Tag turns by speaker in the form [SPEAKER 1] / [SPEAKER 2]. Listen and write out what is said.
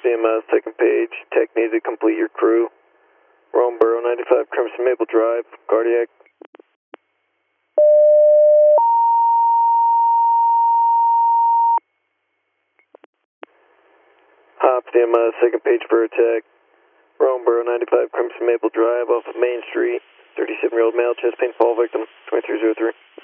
[SPEAKER 1] CMS, second page. Tech needed to complete your crew. Romeboro 95 Crimson Maple Drive, cardiac. Hop CMS, second page for a tech. Romeboro 95 Crimson Maple Drive off of Main Street. 37-year-old male, chest pain fall victim, 2303.